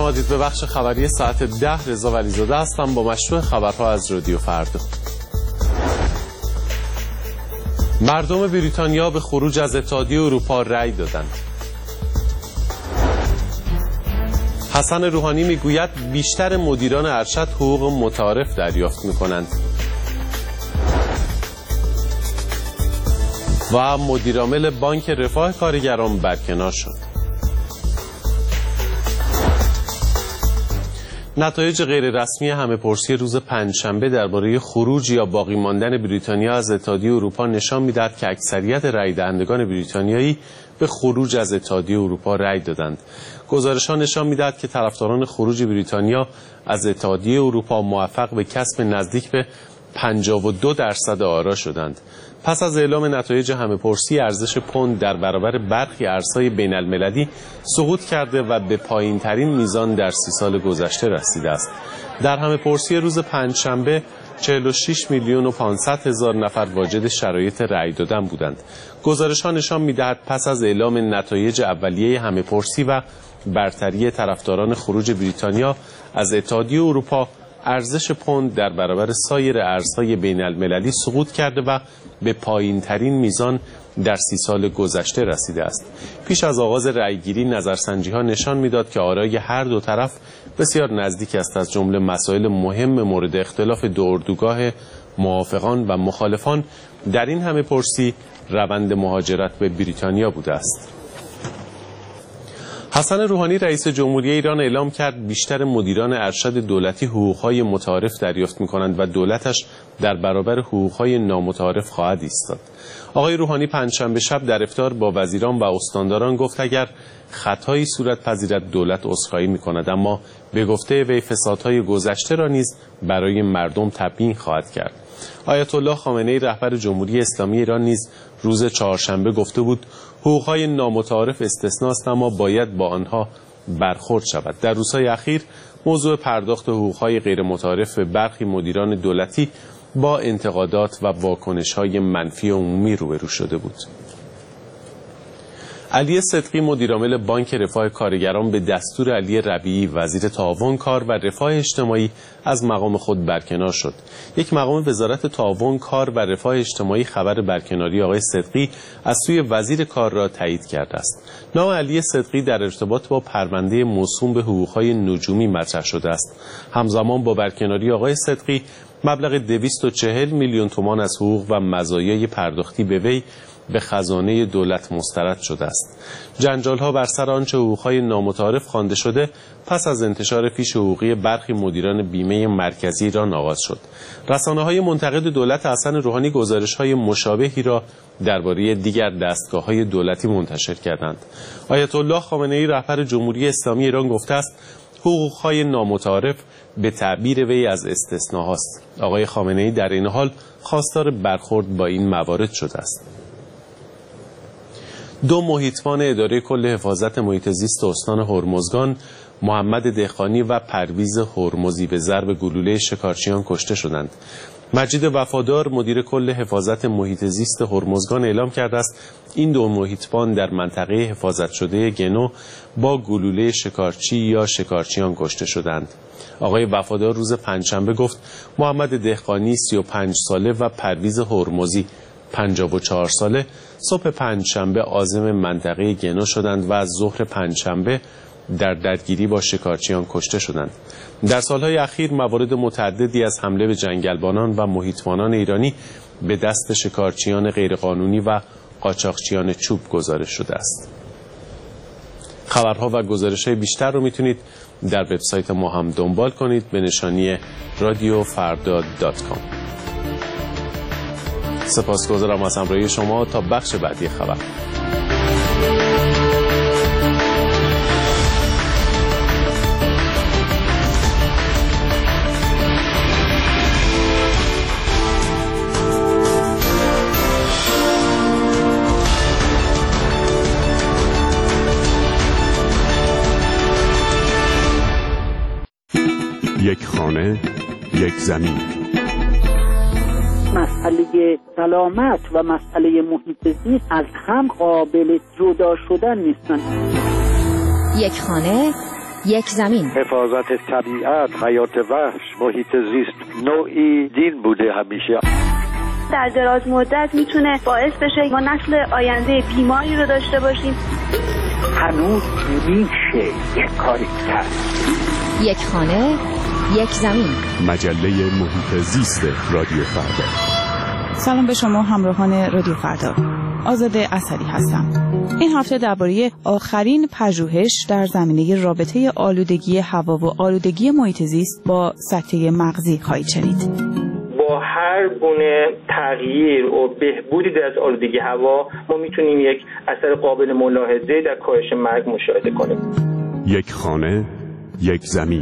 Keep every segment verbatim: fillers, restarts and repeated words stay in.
آمدید به بخش خبری ساعت ده. رضا ولیزاده هستم با مشروع خبرها از رادیو فردا. مردم بریتانیا به خروج از اتحادیه اروپا رأی دادند. حسن روحانی میگوید بیشتر مدیران ارشد حقوق متعارف دریافت میکنند. و مدیرعامل بانک رفاه کارگران برکنار شد. نتایج غیررسمی همه‌پرسی روز پنجشنبه درباره خروج یا باقی ماندن بریتانیا از اتحادیه اروپا نشان می‌دهد که اکثریت رأی دهندگان بریتانیایی به خروج از اتحادیه اروپا رأی دادند. گزارش‌ها نشان می‌دهد که طرفداران خروج بریتانیا از اتحادیه اروپا موفق به کسب نزدیک به پنجاه و دو درصد آرا شدند. پس از اعلام نتایج همه‌پرسی، ارزش پوند در برابر برخی ارزهای بین‌المللی سقوط کرده و به پایین‌ترین میزان در سی سال گذشته رسیده است. در همه‌پرسی روز پنجشنبه چهل و شش میلیون و پانصد هزار نفر واجد شرایط رأی دادن بودند. گزارش‌ها نشان می‌دهد پس از اعلام نتایج اولیه همه‌پرسی و برتری طرفداران خروج بریتانیا از اتحادیه اروپا، ارزش پوند در برابر سایر ارزهای بین المللی سقوط کرده و به پایین ترین میزان در سی سال گذشته رسیده است. پیش از آغاز رأیگیری نظرسنجی ها نشان میداد که آرای هر دو طرف بسیار نزدیک است. از جمله مسائل مهم مورد اختلاف دو اردوگاه موافقان و مخالفان در این همه‌پرسی روند مهاجرت به بریتانیا بوده است. حسن روحانی رئیس جمهوری ایران اعلام کرد بیشتر مدیران ارشد دولتی حقوق‌های متعارف دریافت می‌کنند و دولتش در برابر حقوق‌های نامتعارف خواهد ایستاد. آقای روحانی پنجشنبه شب در افطار با وزیران و استانداران گفت اگر خطایی صورت پذیرد دولت عذرخواهی می‌کند، اما به گفته وی فسادهای گذشته را نیز برای مردم تبیین خواهد کرد. آیت الله خامنه‌ای رهبر جمهوری اسلامی ایران نیز روز چهارشنبه گفته بود حقوق‌های نامتعارف استثناست، اما باید با آنها برخورد شود. در روزهای اخیر موضوع پرداخت حقوق‌های غیر متعارف به برخی مدیران دولتی با انتقادات و واکنش‌های منفی عمومی روبرو شده بود. علی صدقی مدیرعامل بانک رفاه کارگران به دستور علی ربیعی وزیر تعاون کار و رفاه اجتماعی از مقام خود برکنار شد. یک مقام وزارت تعاون کار و رفاه اجتماعی خبر برکناری آقای صدقی از سوی وزیر کار را تایید کرده است. نام علی صدقی در ارتباط با پرونده موسوم به حقوق‌های نجومی مطرح شده است. همزمان با برکناری آقای صدقی مبلغ دویست و چهل میلیون تومان از حقوق و مزایای پرداختی به وی به خزانه دولت مسترد شده است. جنجال‌ها بر سر آنچه حقوق‌های نامتعارف خوانده شده پس از انتشار فیش حقوقی برخی مدیران بیمه مرکزی ایران آغاز شد. رسانه‌های منتقد دولت حسن روحانی گزارش‌های مشابهی را درباره دیگر دستگاه‌های دولتی منتشر کردند. آیت الله خامنه‌ای رهبر جمهوری اسلامی ایران گفته است حقوق‌های نامتعارف به تعبیر وی از استثناهاست. آقای خامنه‌ای در این حال خواستار برخورد با این موارد شده است. دو محیطبان اداره کل حفاظت محیط زیست استان هرمزگان، محمد دهقانی و پرویز هرمزی به ضرب گلوله شکارچیان کشته شدند. مجید وفادار مدیر کل حفاظت محیط زیست هرمزگان اعلام کرده است این دو محیطبان در منطقه حفاظت شده گنو با گلوله شکارچی یا شکارچیان کشته شدند. آقای وفادار روز پنجشنبه گفت محمد دهقانی سی و پنج ساله و پرویز هرمزی پنجاه و چهار ساله صبح پنجشنبه عازم منطقه گنو شدند و از ظهر پنجشنبه در درگیری با شکارچیان کشته شدند. در سالهای اخیر موارد متعددی از حمله به جنگلبانان و محیطبانان ایرانی به دست شکارچیان غیرقانونی و قاچاقچیان چوب گزارش شده است. خبرها و گزارش‌های بیشتر رو میتونید در وبسایت ما هم دنبال کنید به نشانی رادیو فردا دات کام. سپاسگزارم از همراهی شما. تا بخش بعدی خبر. یک خانه، یک زمین. مسئله سلامت و مسئله محیط زیست از هم قابل جدا شدن نیستن. یک خانه، یک زمین. حفاظت طبیعت، حیات وحش، محیط زیست نوعی دین بوده همیشه. در دراز مدت میتونه باعث بشه ما نسل آینده بیماری رو داشته باشیم. هنوز میشه یک کاری کرد. یک خانه، یک زمین. مجله محیط زیست رادیو فردا. سلام به شما همراهان رادیو فردا. آزاده اسدی هستم. این هفته درباره آخرین پژوهش در زمینه رابطه آلودگی هوا و آلودگی محیط زیست با سکته مغزی خواهید شنید. با هر گونه تغییر و بهبودی از آلودگی هوا ما میتونیم یک اثر قابل ملاحظه در کاهش مرگ مشاهده کنیم. یک خانه، یک زمین.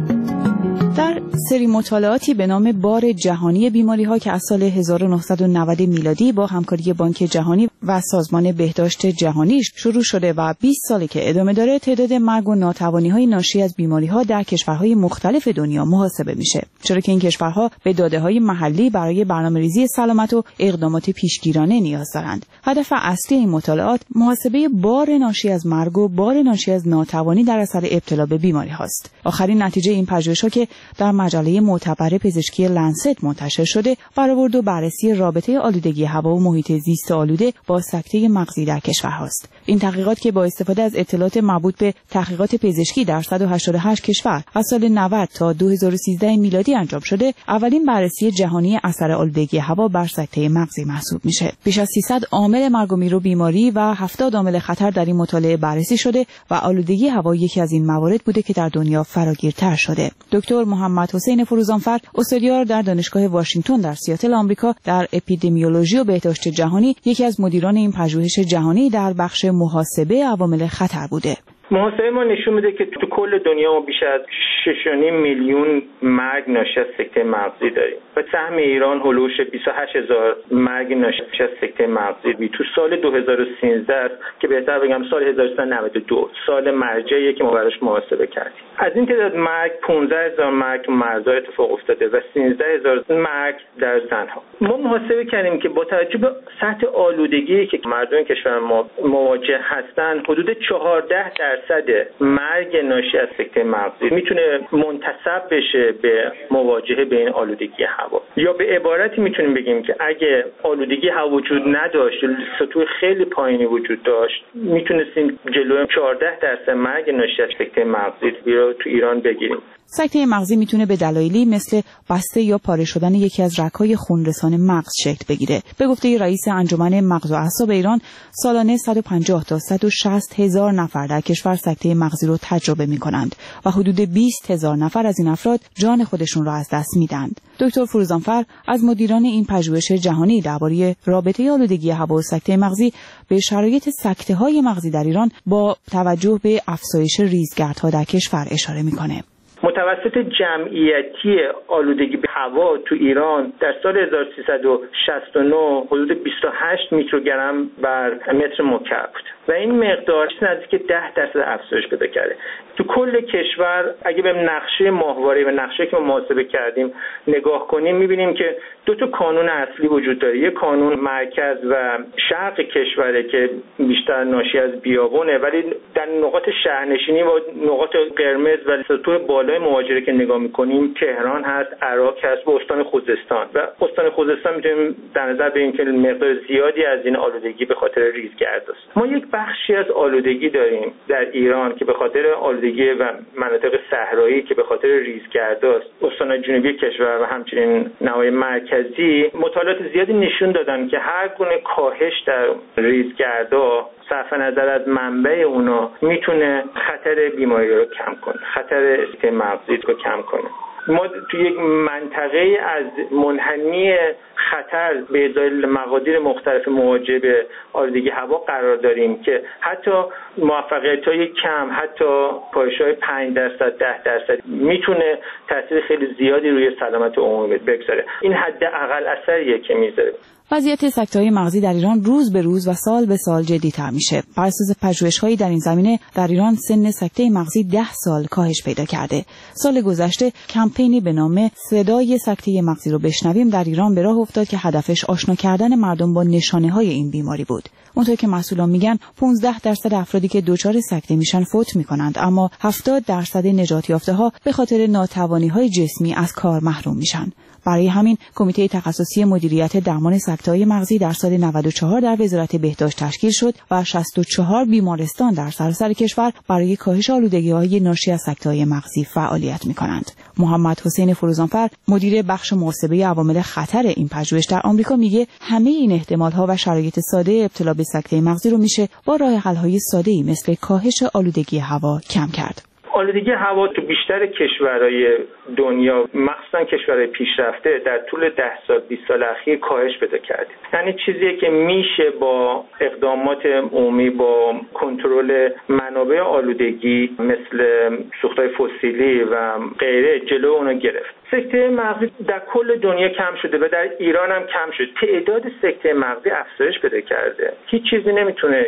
در سری مطالعاتی به نام بار جهانی بیماری‌ها که از سال هزار و نهصد و نود میلادی با همکاری بانک جهانی و سازمان بهداشت جهانی شروع شده و بیست ساله که ادامه داره، تعداد مرگ و ناتوانی‌های ناشی از بیماری‌ها در کشورهای مختلف دنیا محاسبه میشه، چرا که این کشورها به داده‌های محلی برای برنامه‌ریزی سلامت و اقدامات پیشگیرانه نیاز دارند. هدف اصلی این مطالعات محاسبه بار ناشی از مرگ و بار ناشی از ناتوانی در اثر ابتلا به بیماری‌هاست. آخرین نتیجه این پژوهش‌ها که در مجله معتبر پزشکی لنست منتشر شده، برآورد و بررسی رابطه آلودگی هوا و محیط زیست آلوده با سکته مغزی در کشورهاست. این تحقیقات که با استفاده از اطلاعات مربوط به تحقیقات پزشکی در صد و هشتاد و هشت کشور از سال نود تا دو هزار و سیزده میلادی انجام شده، اولین بررسی جهانی اثر آلودگی هوا بر سکته مغزی محسوب میشه. بیش از سیصد عامل مرگ و میر و بیماری و هفتاد عامل خطر در این مطالعه بررسی شده و آلودگی هوا یکی از این موارد بوده که در دنیا فراگیرتر شده. دکتر محمد حسین فروزانفر، استادیار در دانشگاه واشنگتن در سیاتل آمریکا در اپیدمیولوژی و بهداشت جهانی، یکی از مدیران این پژوهش جهانی در بخش محاسبه عوامل خطر بوده. محاسبه ما نشون میده که تو کل دنیا ما بیش از شش و نیم میلیون مرگ ناشی از سکته مغزی داریم و سهم ایران هولوش بیست و هشت هزار مرگ ناشی از سکته مغزی بی تو سال دو هزار و سیزده است که بهتر بگم سال هزار و سیصد و نود و دو، سال مرجعیه که ما براش محاسبه کردیم. از این تعداد مرگ پانزده هزار مرگ تو مردها اتفاق افتاده و سیزده هزار مرگ در زنها. ما محاسبه کردیم که با توجه به سطح آلودگی که مردم کشور ما مواجه هستن، حدود چهارده درصد مرگ ناشی از سکته مغزی میتونه منتسب بشه به مواجهه به این آلودگی هوا. یا به عبارتی میتونیم بگیم که اگه آلودگی هوا وجود نداشت، سطوح خیلی پایینی وجود داشت، میتونستیم جلوی چهارده درصد مرگ ناشی از سکته مغزی رو تو ایران بگیریم. سکته مغزی میتونه به دلایلی مثل بسته یا پاره شدن یکی از رگ‌های خونرسان مغز شکل بگیره. به گفته رئیس انجمن مغز و اعصاب ایران، سالانه صد و پنجاه تا صد و شصت هزار نفر در کشور سکته مغزی رو تجربه میکنند و حدود بیست هزار نفر از این افراد جان خودشون رو از دست میدند. دکتر فروزانفر از مدیران این پژوهش جهانی درباره رابطه آلودگی هوا و سکته مغزی به شرایط سکته‌های مغزی در ایران با توجه به افزایش ریزگردها در کشور اشاره میکنه. متوسط جمعیتی آلودگی به هوا تو ایران در سال هزار و سیصد و شصت و نه حدود بیست و هشت میکروگرم بر متر مکعب بود و این مقدار نزدیک ده درصد افزایش پیدا کرده. تو کل کشور اگه به نقشه ماهواره و نقشه که ما محاسبه کردیم نگاه کنیم، میبینیم که دو تا کانون اصلی وجود داره. یک کانون مرکز و شرق کشوره که بیشتر ناشی از بیابونه، ولی در نقاط شهرنشینی و نقاط قرمز و سطوح بالای مهاجره که نگاه میکنیم، تهران هست، عراق هست و استان خوزستان. و استان خوزستان میتونیم در نظر بگیریم که مقدار زیادی از این آلودگی به خاطر ریزگرد است. ما یک بخشی از آلودگی داریم در ایران که به خاطر آلودگی و مناطق صحرایی که به خاطر ریزگرد است. استان جنوبی کشور و همچنین نواحی مرکزی مطالعات زیادی نشون دادن که هر گونه کاهش در ریزگردها صرف نظر از منبع اونا میتونه خطر بیماری رو کم کنه، خطر سکته مغزی رو کم کنه. ما تو یک منطقه از منحنی خطر به ازای مقادیر مختلف مواجهه به آلودگی هوا قرار داریم که حتی موفقیت‌های کم، حتی کاهش‌های پنج درصد، ده درصد میتونه تاثیر خیلی زیادی روی سلامت عمومی بگذاره. این حداقل اثریه که میذاره. وضعیت سکته‌های مغزی در ایران روز به روز و سال به سال جدی‌تر میشه. بر اساس پژوهش‌هایی در این زمینه در ایران سن سکته مغزی ده سال کاهش پیدا کرده. سال گذشته کمپینی به نام صدای سکته مغزی رو بشنویم در ایران به راه افتاد افتاد که هدفش آشنا کردن مردم با نشانه‌های این بیماری بود. اونطور که مسئولان میگن پانزده درصد افرادی که دچار سکته میشن فوت میکنند، اما هفتاد درصد نجات یافته‌ها به خاطر ناتوانی‌های جسمی از کار محروم میشن. برای همین کمیته تخصصی مدیریت درمان سکته‌های مغزی در سال نود و چهار در وزارت بهداشت تشکیل شد و شصت و چهار بیمارستان در سراسر کشور برای کاهش آلودگی‌های ناشی از سکته‌های مغزی فعالیت می‌کنند. محمد حسین فروزانفر، مدیر بخش محاسبه عوامل خطر این پژوهش در آمریکا، میگه همه این احتمال‌ها و شرایط ساده ابتلا به سکته مغزی رو میشه با راه‌حل‌های ساده‌ای مثل کاهش آلودگی هوا کم کرد. آلودگی هوا تو بیشتر کشورهای دنیا، مخصوصا کشورهای پیشرفته، در طول ده سال بیست سال اخیر کاهش پیدا کرده. یعنی چیزی که میشه با اقدامات عمومی، با کنترل منابع آلودگی مثل سوختهای فسیلی و غیره جلو اونو گرفت. سکته مغزی در کل دنیا کم شده و در ایران هم کم شد. تعداد سکته مغزی افزایش پیدا کرده. هیچ چیزی نمیتونه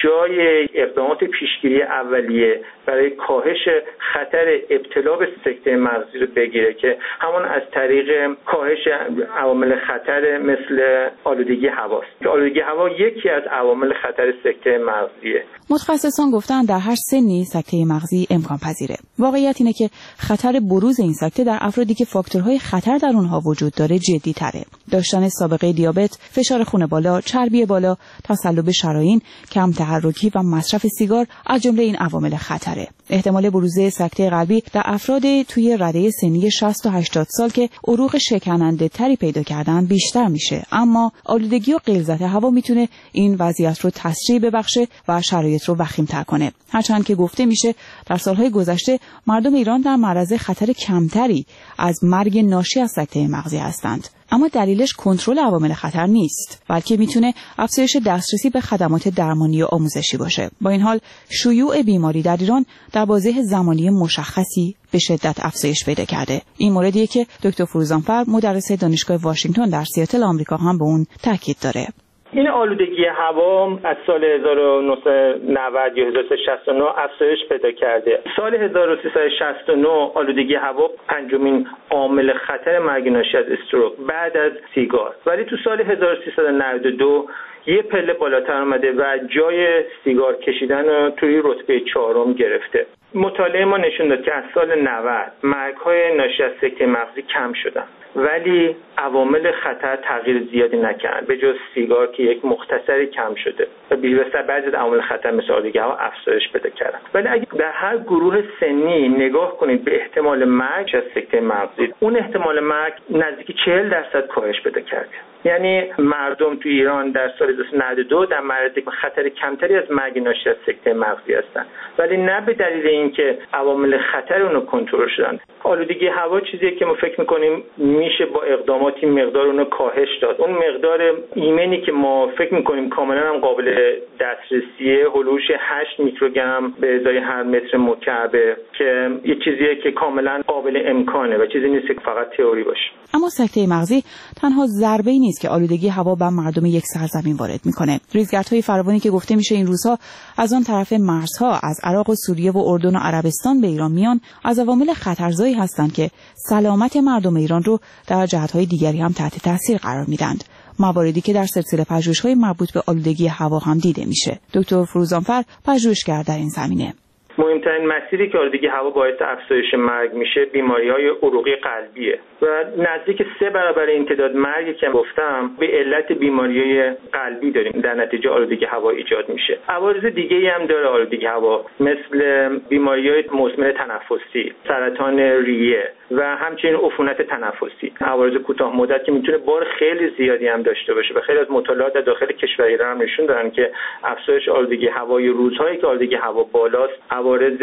جای اقدامات پیشگیری اولیه برای کاهش خطر ابتلا به سکته مغزی رو بگیره که همون از طریق کاهش عوامل خطر مثل آلودگی هواست. آلودگی هوا یکی از عوامل خطر سکته مغزیه. متخصصان گفتن در هر سنی سکته مغزی امکان پذیره. واقعیت اینه که خطر بروز این سکته در افرادی که فاکتورهای خطر در اونها وجود داره جدی تره. داشتن سابقه دیابت، فشار خون بالا، چربی بالا، تصلب شرايین، کم تحرکی و مصرف سیگار از جمله این عوامل خطره. احتمال بروز سکته قلبی در افراد توی رده سنی شصت تا هشتاد سال که عروق شکننده تری پیدا کردن بیشتر میشه، اما آلودگی و غلظت هوا میتونه این وضعیت رو تسریع ببخشه و شرایط رو وخیم‌تر کنه. هرچند که گفته میشه در سالهای گذشته مردم ایران در معرض خطر کمتری از مرگ ناشی از سکته مغزی هستند، اما دلیلش کنترل عوامل خطر نیست، بلکه میتونه افزایش دسترسی به خدمات درمانی و آموزشی باشه. با این حال شیوع بیماری در ایران در بازه زمانی مشخصی به شدت افزایش پیدا کرده. این موردیه که دکتر فروزانفر، مدرس دانشگاه واشنگتن در سیاتل آمریکا، هم به اون تاکید داره. این آلودگی هوا از سال هزار و نهصد و نود یا هزار و سیصد و شصت و نه افزایش پیدا کرده. سال هزار و سیصد و شصت و نه آلودگی هوا پنجمین عامل خطر مرگ ناشی از استروک بعد از سیگار، ولی تو سال هزار و سیصد و نود و دو یه پله بالاتر اومده و جای سیگار کشیدن رو توی رتبه چهارم گرفته. مطالعه ما نشون داد که از سال نود مرگ‌های ناشی از سکته مغزی کم شدن، ولی عوامل خطر تغییر زیادی نکردن به جز سیگار که یک مختصری کم شده و بیشتر بعضی از عوامل خطر مثل آلودگی هوا افزایش پیدا کردن. ولی اگه در هر گروه سنی نگاه کنید به احتمال مرگ از سکته مغزی، اون احتمال مرگ نزدیک چهل درصد کاهش پیدا کرده. یعنی مردم تو ایران در سال هزار و نهصد و نود و دو در معرض خطر کمتری از مرگ ناشی از سکته مغزی هستند، ولی نه به دلیل اینکه عوامل خطر اونو کنترل شدن. آلودگی هوا چیزیه که ما فکر می‌کنیم میشه با اقداماتی مقدار اونو کاهش داد. اون مقدار ایمنی که ما فکر می‌کنیم کاملا هم قابل دسترسیه، هولوش هشت میکروگرم به ازای هر متر مکعب، که یه چیزیه که کاملا قابل امکانه و چیزی نیست که فقط تئوری باشه. اما سکته مغزی تنها ضربه‌ای نیست که آلودگی هوا بر مردم یک سرزمین وارد می‌کنه. ریزگردهای فراوانی که گفته میشه این روزها از آن طرف مرزها از عراق و سوریه و اردن و عربستان به ایران میان، از عوامل خطرزایی هستند که سلامت مردم ایران رو در جهت‌های دیگری هم تحت تاثیر قرار میدند. مواردی که در سلسله پژوهش‌های مربوط به آلودگی هوا هم دیده میشه. دکتر فروزانفر، پژوهشگر در این زمینه. مهمترین مسیری که آلودگی هوا باعث افزایش مرگ میشه بیماری‌های عروقی قلبیه و نزدیک سه برابر این تعداد مرگی که گفتم به علت بیماری‌های قلبی داریم در نتیجه آلودگی هوا ایجاد میشه. عوارض دیگه‌ای هم داره آلودگی هوا، مثل بیماری‌های مزمن تنفسی، سرطان ریه و همچنین عفونت تنفسی. عوارض کوتاه مدت که میتونه بار خیلی زیادی هم داشته باشه و خیلی از مطالعات در داخل کشور ایران هم نشون دادن که افزایش آلودگی هوای روزهایی که آلودگی هوا بالاست، عوارض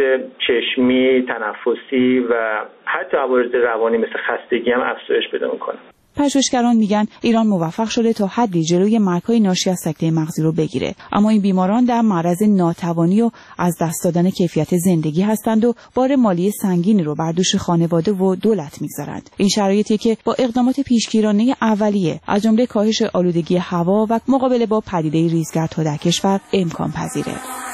چشمی، تنفسی و حتی عوارض روانی مثل خستگی هم افزایش پیدا میکنه. پژوهشگران میگن ایران موفق شده تا حدی جلوی مرگ‌های ناشی از سکته مغزی رو بگیره، اما این بیماران در معرض ناتوانی و از دست دادن کیفیت زندگی هستند و بار مالی سنگینی رو بر دوش خانواده و دولت میگذارند. این شرایطی که با اقدامات پیشگیرانه اولیه از جمله کاهش آلودگی هوا و مقابله با پدیده ریزگردها در کشور امکان پذیره.